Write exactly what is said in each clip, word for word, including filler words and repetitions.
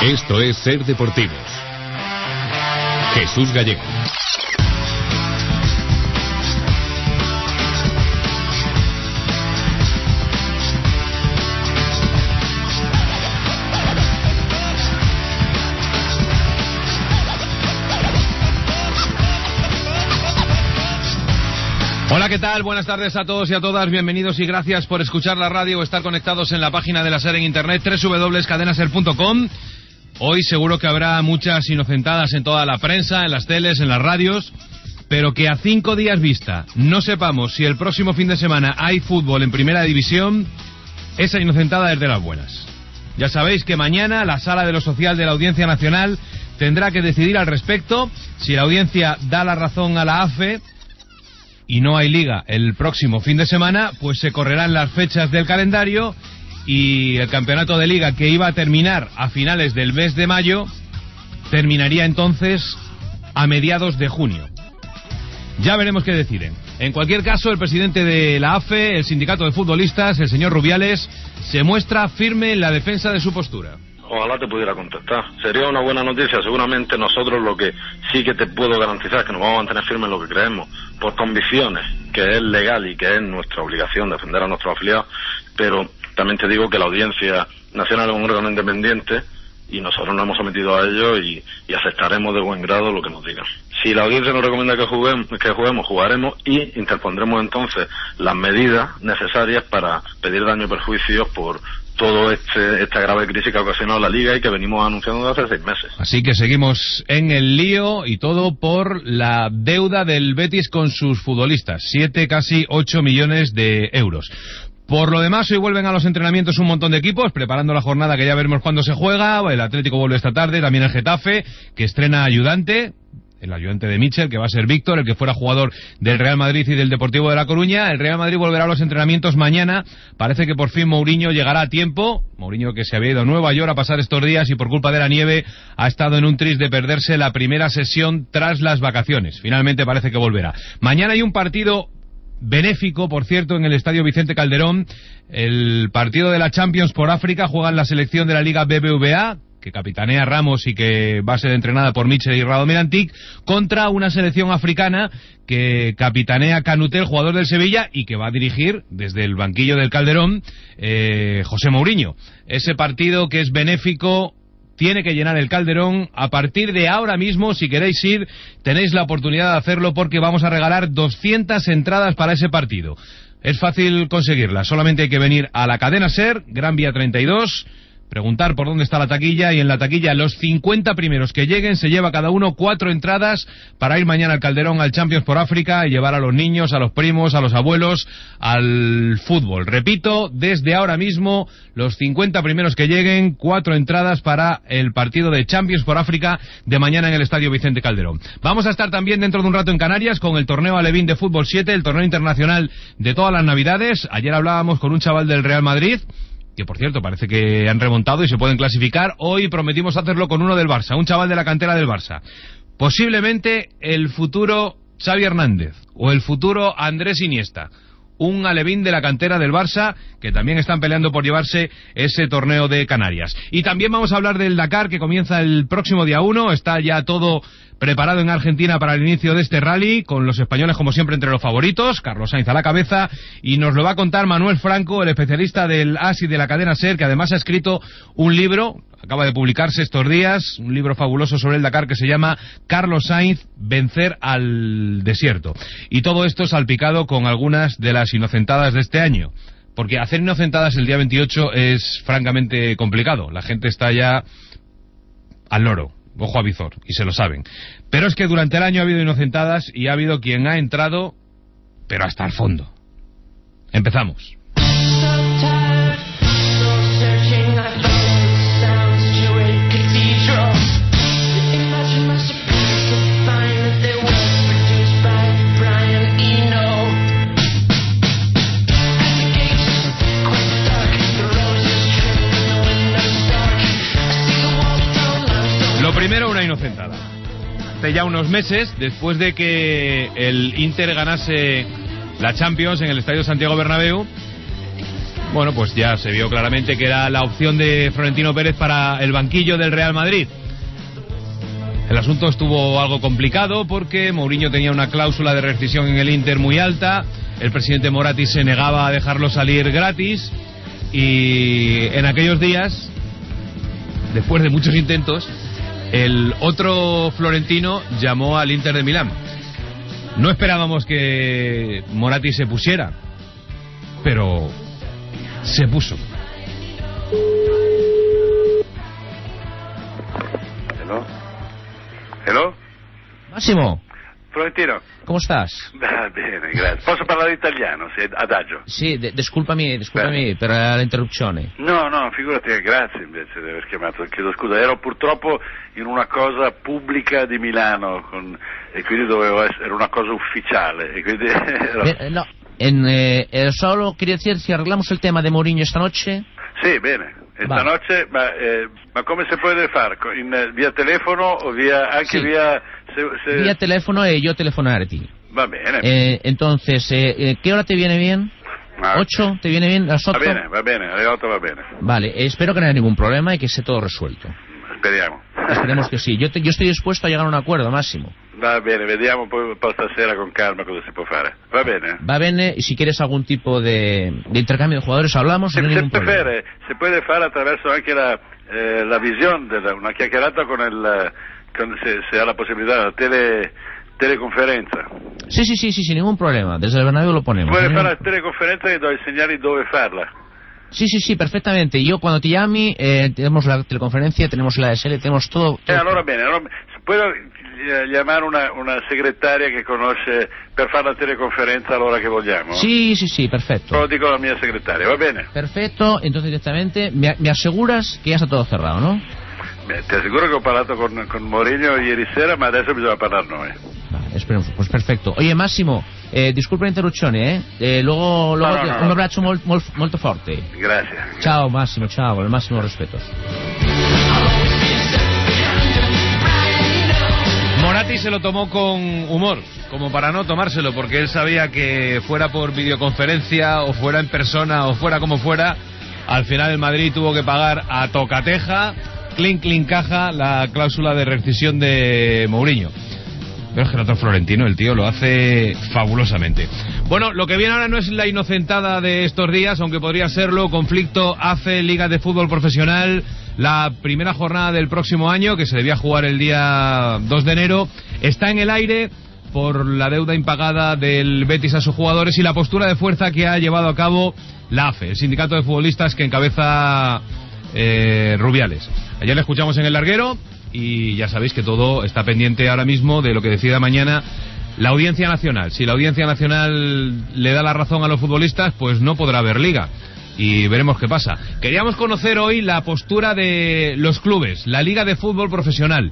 Esto es Ser Deportivos. Jesús Gallego. Hola, ¿qué tal? Buenas tardes a todos y a todas, bienvenidos y gracias por escuchar la radio o estar conectados en la página de la SER en internet, doble u doble u doble u punto cadena ser punto com. Hoy seguro que habrá muchas inocentadas en toda la prensa, en las teles, en las radios, pero que a cinco días vista no sepamos si el próximo fin de semana hay fútbol en primera división, esa inocentada es de las buenas. Ya sabéis que mañana la Sala de lo Social de la Audiencia Nacional tendrá que decidir al respecto. Si la audiencia da la razón a la A F E y no hay liga el próximo fin de semana, pues se correrán las fechas del calendario y el campeonato de liga, que iba a terminar a finales del mes de mayo, terminaría entonces a mediados de junio. Ya veremos qué deciden. En cualquier caso, el presidente de la A F E, el sindicato de futbolistas, el señor Rubiales, se muestra firme en la defensa de su postura. Ojalá te pudiera contestar. Sería una buena noticia. Seguramente nosotros lo que sí que te puedo garantizar es que nos vamos a mantener firmes en lo que creemos, por convicciones, que es legal y que es nuestra obligación defender a nuestros afiliados, pero también te digo que la Audiencia Nacional es un órgano independiente y nosotros nos hemos sometido a ello y, y aceptaremos de buen grado lo que nos digan. Si la Audiencia nos recomienda que juguemos, que juguemos, jugaremos y interpondremos entonces las medidas necesarias para pedir daño y perjuicios por todo este esta grave crisis que ha ocasionado la Liga y que venimos anunciando desde hace seis meses. Así que seguimos en el lío y todo por la deuda del Betis con sus futbolistas, siete, casi ocho millones de euros. Por lo demás, hoy vuelven a los entrenamientos un montón de equipos, preparando la jornada que ya veremos cuándo se juega. El Atlético vuelve esta tarde, también el Getafe, que estrena ayudante, el ayudante de Michel, que va a ser Víctor, el que fuera jugador del Real Madrid y del Deportivo de La Coruña. El Real Madrid volverá a los entrenamientos mañana. Parece que por fin Mourinho llegará a tiempo. Mourinho, que se había ido a Nueva York a pasar estos días y por culpa de la nieve ha estado en un tris de perderse la primera sesión tras las vacaciones. Finalmente parece que volverá. Mañana hay un partido benéfico, por cierto, en el Estadio Vicente Calderón. El partido de la Champions por África. Juegan la selección de la Liga B B V A, que capitanea Ramos y que va a ser entrenada por Michel y Radomir Antic, contra una selección africana que capitanea Canutel, jugador del Sevilla, y que va a dirigir desde el banquillo del Calderón eh, José Mourinho. Ese partido, que es benéfico, tiene que llenar el Calderón. A partir de ahora mismo, si queréis ir, tenéis la oportunidad de hacerlo, porque vamos a regalar doscientas entradas para ese partido. Es fácil conseguirlas, solamente hay que venir a la cadena SER, Gran Vía treinta y dos, preguntar por dónde está la taquilla, y en la taquilla los cincuenta primeros que lleguen se lleva cada uno cuatro entradas para ir mañana al Calderón, al Champions por África, y llevar a los niños, a los primos, a los abuelos al fútbol. Repito, desde ahora mismo, los cincuenta primeros que lleguen, cuatro entradas para el partido de Champions por África de mañana en el Estadio Vicente Calderón. Vamos a estar también dentro de un rato en Canarias con el torneo Alevín de Fútbol siete, el torneo internacional de todas las Navidades. Ayer hablábamos con un chaval del Real Madrid, que por cierto parece que han remontado y se pueden clasificar. Hoy prometimos hacerlo con uno del Barça, un chaval de la cantera del Barça. Posiblemente el futuro Xavi Hernández o el futuro Andrés Iniesta. Un alevín de la cantera del Barça, que también están peleando por llevarse ese torneo de Canarias. Y también vamos a hablar del Dakar, que comienza el próximo día uno. Está ya todo preparado en Argentina para el inicio de este rally, con los españoles como siempre entre los favoritos, Carlos Sainz a la cabeza, y nos lo va a contar Manuel Franco, el especialista del A S I de la cadena SER, que además ha escrito un libro, acaba de publicarse estos días, un libro fabuloso sobre el Dakar que se llama Carlos Sainz, vencer al desierto. Y todo esto salpicado con algunas de las inocentadas de este año, porque hacer inocentadas el día veintiocho es francamente complicado. La gente está ya al loro, ojo a visor, y se lo saben. Pero es que durante el año ha habido inocentadas y ha habido quien ha entrado, pero hasta el fondo. Empezamos. Lo primero, una inocentada. Hace ya unos meses, después de que el Inter ganase la Champions en el Estadio Santiago Bernabéu, Bueno, pues ya se vio claramente que era la opción de Florentino Pérez para el banquillo del Real Madrid. El asunto estuvo algo complicado porque Mourinho tenía una cláusula de rescisión en el Inter muy alta, el presidente Moratti se negaba a dejarlo salir gratis y en aquellos días, después de muchos intentos, el otro florentino llamó al Inter de Milán. No esperábamos que Moratti se pusiera, pero se puso. Hello? Hello? Massimo, Florentino? come stas? Va bene, grazie. Posso parlare italiano, se adagio? Sì, de- disculpami, disculpami per l'interruzione. No, no, figurati, grazie invece di aver chiamato, chiedo scusa, ero purtroppo in una cosa pubblica di Milano con, e quindi dovevo essere, era una cosa ufficiale e quindi ero... Eh, no, en, eh, eh, solo quería decir si arreglamos el tema de Mourinho esta noche. Sì, bene. Esta vale. noche, ma, eh, ma come si può fare? In, eh, via telefono o via, anche sì. via... Se, se... Vía teléfono y yo telefonarte. Va bene. Eh, entonces, eh, eh, ¿qué hora te viene bien? Ah, ¿Ocho? ¿Te viene bien? ¿Las Va ocho? bene, va bene, alle otto va bene. Vale, eh, espero que no haya ningún problema y que esté todo resuelto. Speriamo. Esperemos que sí. Yo, te- yo estoy dispuesto a llegar a un acuerdo, Massimo. Va bene, vediamo poi un po' stasera con calma cosa si può fare. Va bene? Va bene, y si quieres algún tipo de, de intercambio de jugadores, hablamos, Se, no hay se, ningún problema. prefere, se può fare attraverso anche la, eh, la visione, della, una chiacchierata con il, con, se, se ha la possibilità, la tele, teleconferenza. Sí, sí, sí, sí, sin ningún problema. Desde el Bernabéu lo ponemos. Puoi No hay fare ningún- la teleconferenza e do i segnali dove farla. Sí, sí, sí, perfectamente. Yo cuando te llame, eh, tenemos la teleconferencia, tenemos la S L, tenemos todo. E todo. allora bene, allora, puedo eh, chiamare una, una segretaria che conosce per fare la teleconferenza all'ora che vogliamo? Sí, sí, sí, perfecto. Lo dico alla mia segretaria, va bene? Perfecto, entonces directamente me, me aseguras que ya está todo cerrado, ¿no? Beh, ti assicuro che ho parlato con, con Mourinho ieri sera, ma adesso bisogna parlare noi. Vale, esperemos, pues perfecto. Oye, Massimo, eh, disculpa la interruzione, eh? eh luego luego No, no, te- no. un abbraccio mol- mol- molto forte. Grazie. Ciao Massimo, ciao, con el máximo respeto. Moratti se lo tomó con humor, como para no tomárselo, porque él sabía que fuera por videoconferencia o fuera en persona o fuera como fuera, al final el Madrid tuvo que pagar a tocateja, clink clink caja, la cláusula de rescisión de Mourinho. Pero es que el otro florentino, el tío, lo hace fabulosamente. Bueno, lo que viene ahora no es la inocentada de estos días, aunque podría serlo. Conflicto A F E, Liga de Fútbol Profesional. La primera jornada del próximo año, que se debía jugar el día dos de enero, está en el aire por la deuda impagada del Betis a sus jugadores y la postura de fuerza que ha llevado a cabo la A F E, el sindicato de futbolistas que encabeza eh, Rubiales. Ayer le escuchamos en el larguero y ya sabéis que todo está pendiente ahora mismo de lo que decida mañana la Audiencia Nacional. Si la Audiencia Nacional le da la razón a los futbolistas, pues no podrá haber liga. Y veremos qué pasa. Queríamos conocer hoy la postura de los clubes, la Liga de Fútbol Profesional.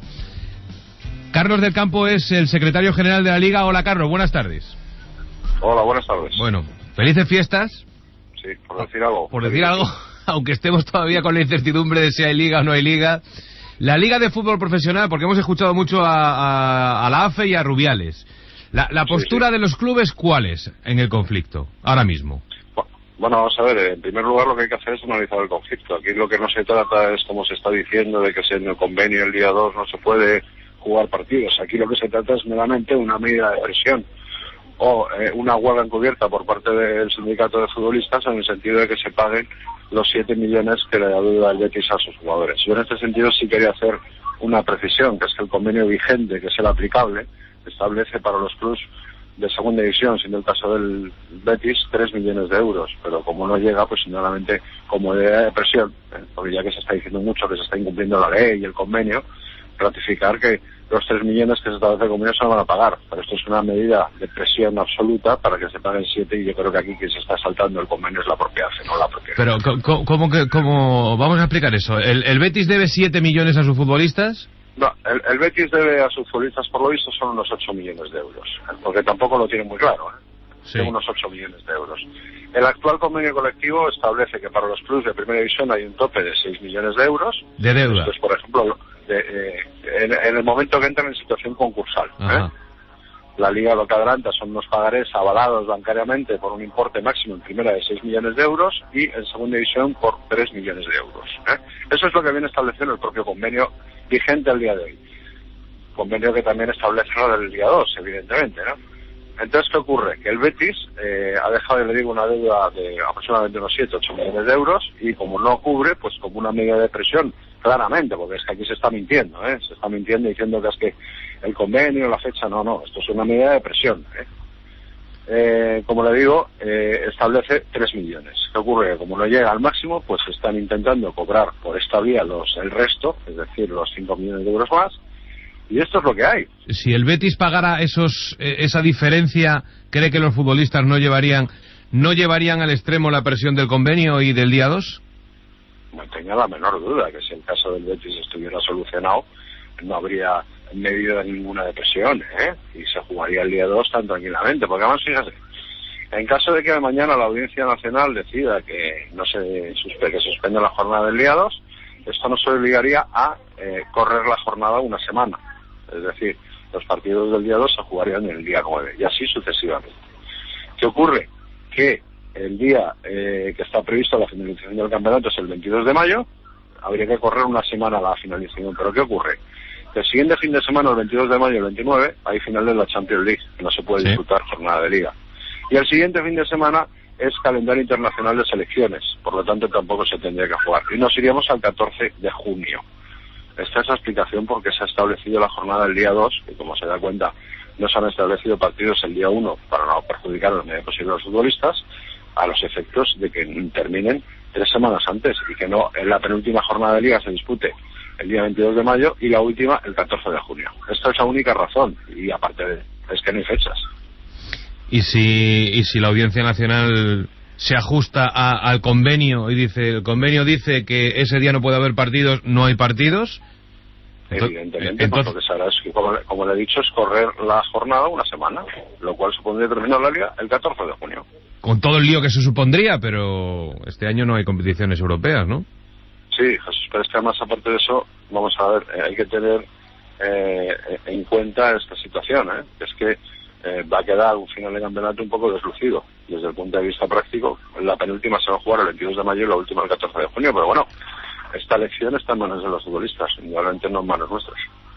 Carlos del Campo es el secretario general de la Liga. Hola, Carlos, buenas tardes. Hola, buenas tardes. Bueno, felices fiestas. Sí, por decir algo. Por decir algo, aunque estemos todavía con la incertidumbre de si hay liga o no hay liga. La Liga de Fútbol Profesional, porque hemos escuchado mucho a, a, a la A F E y a Rubiales. La, la postura sí, sí. de los clubes, ¿cuál es en el conflicto ahora mismo? Bueno, vamos a ver, en primer lugar lo que hay que hacer es analizar el conflicto. Aquí lo que no se trata es, como se está diciendo, de que si en el convenio el día dos no se puede jugar partidos. Aquí lo que se trata es meramente una medida de presión o eh, una huelga encubierta por parte del sindicato de futbolistas en el sentido de que se paguen los siete millones que le deuda el Betis a sus jugadores. Yo en este sentido sí quería hacer una precisión, que es que el convenio vigente, que es el aplicable, establece para los clubes de segunda división, siendo el caso del Betis, tres millones de euros, pero como no llega, pues sinceramente, como medida de presión, ¿eh? Porque ya que se está diciendo mucho que se está incumpliendo la ley y el convenio, ratificar que los tres millones que se establece el convenio se van a pagar, pero esto es una medida de presión absoluta para que se paguen siete, y yo creo que aquí quien se está saltando el convenio es la propia A F E, no la propia. Pero, ¿cómo, cómo, que, cómo vamos a explicar eso? ¿El, el Betis debe siete millones a sus futbolistas? No, el, el Betis debe a sus futbolistas, por lo visto, son unos ocho millones de euros, porque tampoco lo tiene muy claro, ¿eh? Sí. Son unos ocho millones de euros. El actual convenio colectivo establece que para los clubes de primera división hay un tope de seis millones de euros. De deuda. Entonces, por ejemplo, de, eh, en, en el momento que entran en situación concursal, ¿eh? La Liga lo que adelanta son unos pagarés avalados bancariamente por un importe máximo en primera de seis millones de euros y en segunda división por tres millones de euros. ¿eh? Eso es lo que viene establecido en el propio convenio vigente al día de hoy. Convenio que también establece lo del día dos, evidentemente, ¿no? Entonces, ¿qué ocurre? Que el Betis eh, ha dejado, le digo, una deuda de aproximadamente unos siete, ocho millones de euros y como no cubre, pues como una medida de presión, claramente, porque es que aquí se está mintiendo, ¿eh? Se está mintiendo diciendo que es que el convenio, la fecha, no, no, esto es una medida de presión, ¿eh? Eh, como le digo, eh, establece tres millones. ¿Qué ocurre? Que como no llega al máximo, pues están intentando cobrar por esta vía los el resto, es decir, los cinco millones de euros más. Y esto es lo que hay. Si el Betis pagara esos eh, esa diferencia, ¿cree que los futbolistas no llevarían no llevarían al extremo la presión del convenio y del día dos? No tenga la menor duda que si el caso del Betis estuviera solucionado, no habría medida ninguna de presión, ¿eh? Y se jugaría el día dos tan tranquilamente. Porque además, fíjate, en caso de que mañana la Audiencia Nacional decida que no se suspe, que suspenda la jornada del día dos, esto nos obligaría a eh, correr la jornada una semana. Es decir, los partidos del día dos se jugarían en el día nueve y así sucesivamente. ¿Qué ocurre? Que el día eh, que está previsto la finalización del campeonato es el veintidós de mayo, habría que correr una semana a la finalización. ¿Pero qué ocurre? Que el siguiente fin de semana, el veintidós de mayo y el veintinueve, hay final de la Champions League, no se puede sí. disputar jornada de liga. Y el siguiente fin de semana es calendario internacional de selecciones, por lo tanto tampoco se tendría que jugar. Y nos iríamos al catorce de junio. Esta es la explicación por qué se ha establecido la jornada el día dos, y como se da cuenta, no se han establecido partidos el día uno para no perjudicar a la medida posible a los futbolistas, a los efectos de que terminen tres semanas antes y que no en la penúltima jornada de liga se dispute el día veintidós de mayo y la última el catorce de junio. Esta es la única razón, y aparte de es que no hay fechas. Y si, y si la Audiencia Nacional se ajusta a, al convenio y dice, el convenio dice que ese día no puede haber partidos, no hay partidos. Evidentemente, entonces, pues lo que se hará es que, como, como le he dicho, es correr la jornada una semana, lo cual supondría terminar la liga el catorce de junio. Con todo el lío que se supondría, pero este año no hay competiciones europeas, ¿no? Sí, Jesús, pero es que además, aparte de eso, vamos a ver, eh, hay que tener eh, en cuenta esta situación, ¿eh? Es que eh, va a quedar un final de campeonato un poco deslucido desde el punto de vista práctico. La penúltima se va a jugar el veintidós de mayo y la última el catorce de junio, pero bueno, esta elección está en manos de los futbolistas, indudablemente no en manos nuestras.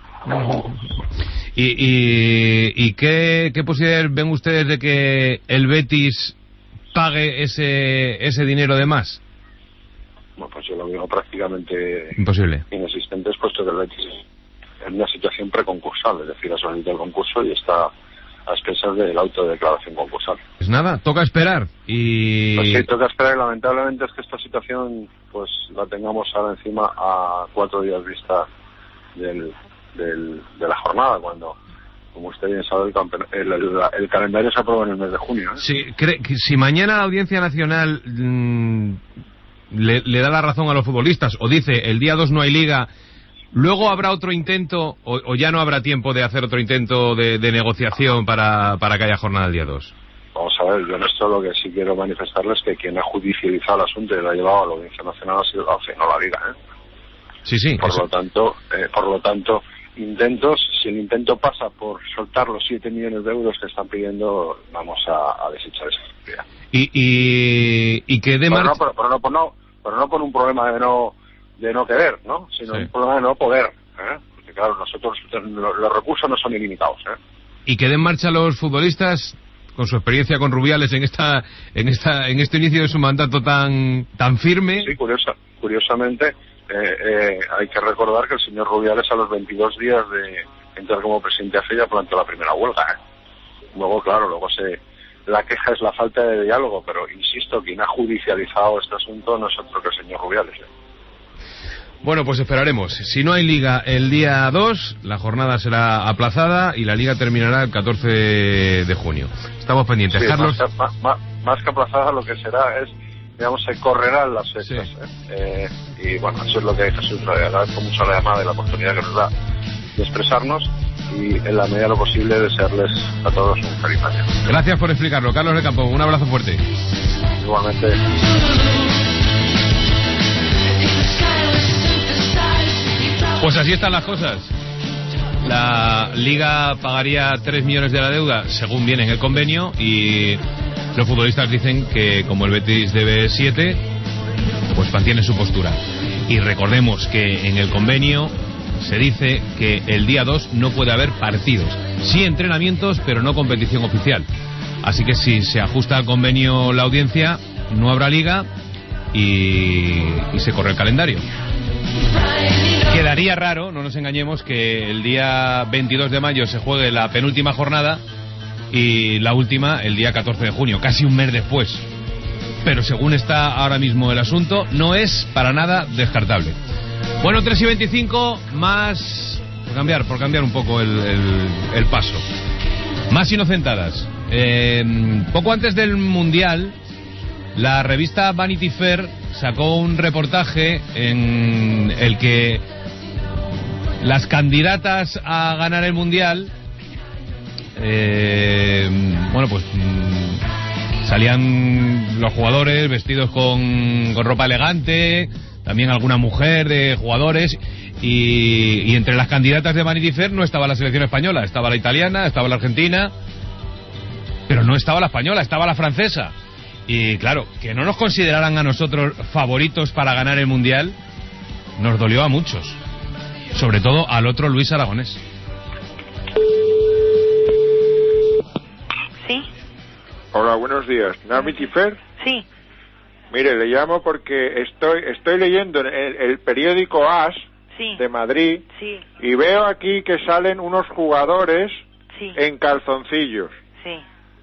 ¿Y, y, y qué, qué posibilidades ven ustedes de que el Betis pague ese ese dinero de más? Bueno, pues yo lo veo prácticamente imposible, inexistente, puesto que el Betis es en una situación preconcursal, es decir, ha solicitado el concurso y está a expensas de la autodeclaración concursal. Pues nada, toca esperar y... Pues sí, toca esperar, y lamentablemente es que esta situación pues la tengamos ahora encima a cuatro días vista del, del, de la jornada, cuando, como usted bien sabe, el, el, el, el calendario se aprueba en el mes de junio, ¿eh? Sí, cree que si mañana la Audiencia Nacional mmm, le, le da la razón a los futbolistas o dice el día dos no hay liga, ¿luego habrá otro intento o, o ya no habrá tiempo de hacer otro intento de, de negociación para, para que haya jornada el día dos? Vamos a ver, yo en esto lo que sí quiero manifestarles es que quien ha judicializado el asunto y lo ha llevado a la Audiencia Nacional ha sido la O C E, no la Liga, ¿eh? Sí, sí. Por eso. lo tanto, eh, por lo tanto, intentos, si el intento pasa por soltar los siete millones de euros que están pidiendo, vamos a, a desechar esa idea. Y, y, y que de pero, marcha... no, pero, pero, no, pero, no, pero no por un problema de no de no querer, ¿no? Sino sí. un problema de no poder, ¿eh? Porque claro, nosotros los, los recursos no son ilimitados, ¿eh? Y que den marcha los futbolistas con su experiencia con Rubiales en esta en esta en este inicio de su mandato tan tan firme. Sí, curiosa, curiosamente eh, eh, hay que recordar que el señor Rubiales a los veintidós días de entrar como presidente A F E ya planteó la primera huelga, ¿eh? Luego, claro, luego se la queja es la falta de diálogo, pero insisto, quien ha judicializado este asunto no es otro que el señor Rubiales, ¿eh? Bueno, pues esperaremos. Si no hay liga el día dos, la jornada será aplazada y la liga terminará el catorce de junio. Estamos pendientes. Sí, Carlos... Más que, más, más, más que aplazada, lo que será es, digamos, se correrán las fechas. Sí. ¿eh? Eh, y bueno, eso es lo que Jesús le agradezco mucho la llamada y la oportunidad que nos da de expresarnos y en la medida de lo posible desearles a todos un feliz año. Gracias por explicarlo. Carlos de Campo, un abrazo fuerte. Igualmente. Pues así están las cosas. la Liga pagaría tres millones de la deuda, según viene en el convenio, y los futbolistas dicen que como el Betis debe siete, pues mantiene su postura. Y recordemos que en el convenio se dice que el día dos no puede haber partidos, sí entrenamientos, pero no competición oficial. Así que si se ajusta al convenio la audiencia, no habrá liga y, y se corre el calendario. Quedaría raro, no nos engañemos, que el día veintidós de mayo se juegue la penúltima jornada y la última el día catorce de junio, casi un mes después. Pero según está ahora mismo el asunto, no es para nada descartable. Bueno, tres y veinticinco, más... Por cambiar, por cambiar un poco el, el, el paso. Más inocentadas. Eh, poco antes del Mundial, la revista Vanity Fair sacó un reportaje en el que las candidatas a ganar el Mundial, eh, bueno, pues salían los jugadores vestidos con, con ropa elegante, también alguna mujer de jugadores, y, y entre las candidatas de Vanity Fair no estaba la selección española, estaba la italiana, estaba la argentina, pero no estaba la española, estaba la francesa. Y claro, que no nos consideraran a nosotros favoritos para ganar el Mundial nos dolió a muchos, sobre todo al otro Luis Aragonés. Sí. Hola, buenos días. ¿Vanity Fair? Sí. Mire, le llamo porque estoy estoy leyendo el, el periódico As sí. de Madrid sí. y veo aquí que salen unos jugadores sí. en calzoncillos. Sí.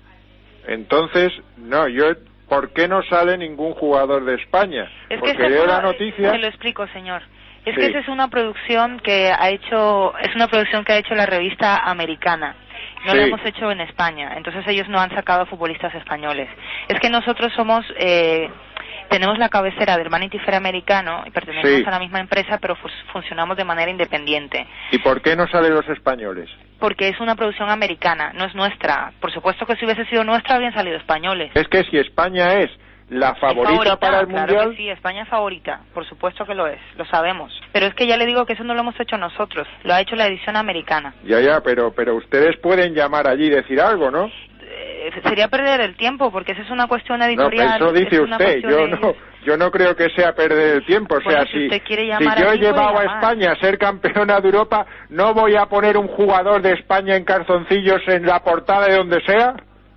Entonces, no, yo, ¿por qué no sale ningún jugador de España? Es Porque que leo una, la noticia. Se lo explico, señor. Es sí. que esa es una producción que ha hecho, es una producción que ha hecho la revista americana. No sí. lo hemos hecho en España, entonces ellos no han sacado futbolistas españoles. Es que nosotros somos, eh, tenemos la cabecera del Vanity Fair americano y pertenecemos sí. a la misma empresa, pero fu- funcionamos de manera independiente. ¿Y por qué no salen los españoles? Porque es una producción americana, no es nuestra. Por supuesto que si hubiese sido nuestra habrían salido españoles. Es que si España es la favorita, favorita para el claro Mundial... Que sí, España es favorita, por supuesto que lo es, lo sabemos. Pero es que ya le digo que eso no lo hemos hecho nosotros, lo ha hecho la edición americana. Ya, ya, pero, pero ustedes pueden llamar allí y decir algo, ¿no? Eh, sería perder el tiempo, porque esa es una cuestión editorial. No, eso dice usted, yo de... no, yo no creo que sea perder el tiempo. O bueno, sea, si, si, usted quiere si llamar yo he allí, llevado puede a llamar. España a ser campeona de Europa, ¿no voy a poner un jugador de España en calzoncillos en la portada de donde sea?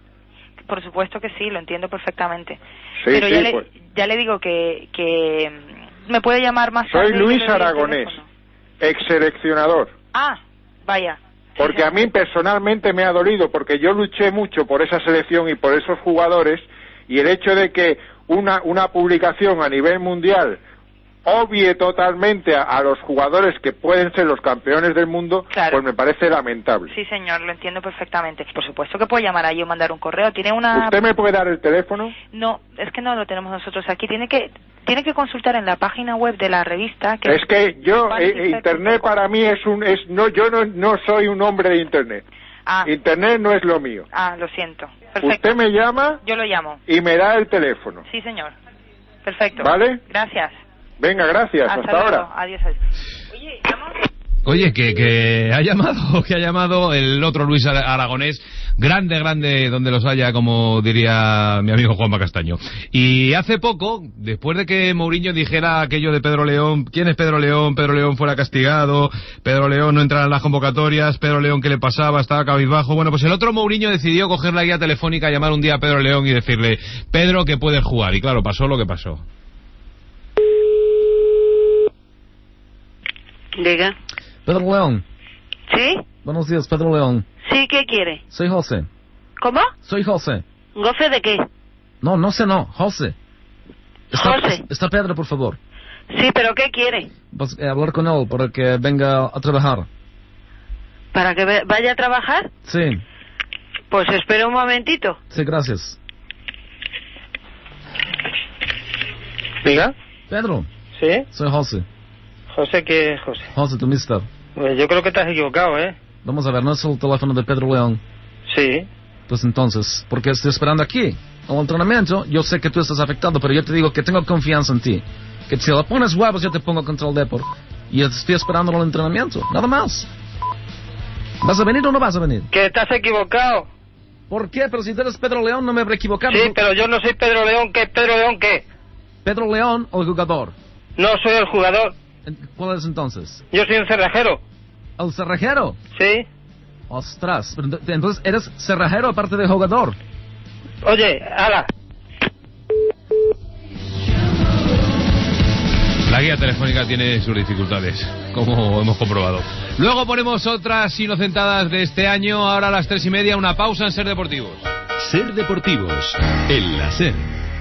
Por supuesto que sí, lo entiendo perfectamente. Sí, pero sí, ya, pues. le, ya le digo que, que me puede llamar más tarde. Soy Luis y yo le doy el Aragonés, teléfono. ex seleccionador. Ah, vaya. Porque Sí, a mí personalmente me ha dolido, porque yo luché mucho por esa selección y por esos jugadores, y el hecho de que una, una publicación a nivel mundial obvie totalmente a, a los jugadores que pueden ser los campeones del mundo, claro. pues me parece lamentable. Sí, señor, lo entiendo perfectamente. Por supuesto que puede llamar allí o mandar un correo. ¿Tiene una...? ¿Usted me puede dar el teléfono? No, es que no lo tenemos nosotros aquí. Tiene que tiene que consultar en la página web de la revista. Que es que yo, eh, es Internet para mí es un... es no Yo no, no soy un hombre de Internet. Ah. Internet no es lo mío. Ah, lo siento. Perfecto. Usted me llama... Yo lo llamo. Y me da el teléfono. Sí, señor. Perfecto. ¿Vale? Gracias. Venga, gracias. Hasta, hasta luego. ahora. Adiós, adiós. Oye, llama... Oye, que, que ha llamado, que ha llamado el otro Luis Aragonés, grande, grande donde los haya, como diría mi amigo Juanma Castaño. Y hace poco, después de que Mourinho dijera aquello de Pedro León, ¿quién es Pedro León? Pedro León fuera castigado, Pedro León no entrara en las convocatorias, Pedro León ¿qué le pasaba? Estaba cabizbajo. Bueno, pues el otro Mourinho decidió coger la guía telefónica, llamar un día a Pedro León y decirle, Pedro, que puedes jugar. Y claro, pasó lo que pasó. Diga. Pedro León. ¿Sí? Buenos días, Pedro León. Sí, ¿qué quiere? Soy José. ¿Cómo? Soy José. ¿Gofe de qué? No, no sé, no. José. Está, José. Está Pedro, por favor. Sí, pero ¿qué quiere? Pues, eh, hablar con él para que venga a trabajar. ¿Para que ve- vaya a trabajar? Sí. Pues espera un momentito. Sí, gracias. ¿Diga? Pedro. ¿Sí? Soy José. José, ¿qué es José? José, tu mister. Pues yo creo que estás equivocado, ¿eh? Vamos a ver, ¿no es el teléfono de Pedro León? Sí. Pues entonces, porque estoy esperando aquí, al entrenamiento. Yo sé que tú estás afectado, pero yo te digo que tengo confianza en ti. Que si le pones huevos, yo te pongo contra el Depor. Y estoy esperando el entrenamiento, nada más. ¿Vas a venir o no vas a venir? Que estás equivocado. ¿Por qué? Pero si tú eres Pedro León no me habré equivocado. Sí, pero yo no soy Pedro León. ¿Qué? ¿Pedro León qué? Pedro León, el jugador. No soy el jugador. ¿Cuál es entonces? Yo soy un cerrajero. ¿El cerrajero? Sí. Ostras, pero ent- entonces eres cerrajero aparte de jugador. Oye, ala. La guía telefónica tiene sus dificultades, como hemos comprobado. Luego ponemos otras inocentadas de este año. Ahora a las tres y media, una pausa en Ser Deportivos. Ser Deportivos, en la SER.